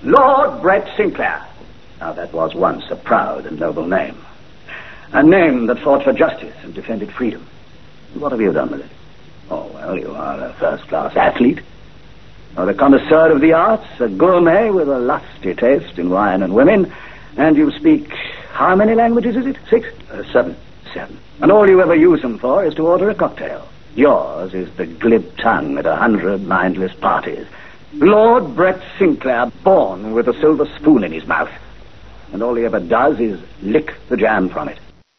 Lord Brett Sinclair. Now, that was once a proud and noble name. A name that fought for justice and defended freedom. What have you done with it? Oh, well, you are a first-class athlete. Or a connoisseur of the arts, a gourmet with a lusty taste in wine and women. And you speak, how many languages is it? 6? 7. 7. And all you ever use them for is to order a cocktail. Yours is the glib tongue at 100 mindless parties. Lord Brett Sinclair, born with a silver spoon in his mouth. And all he ever does is lick the jam from it.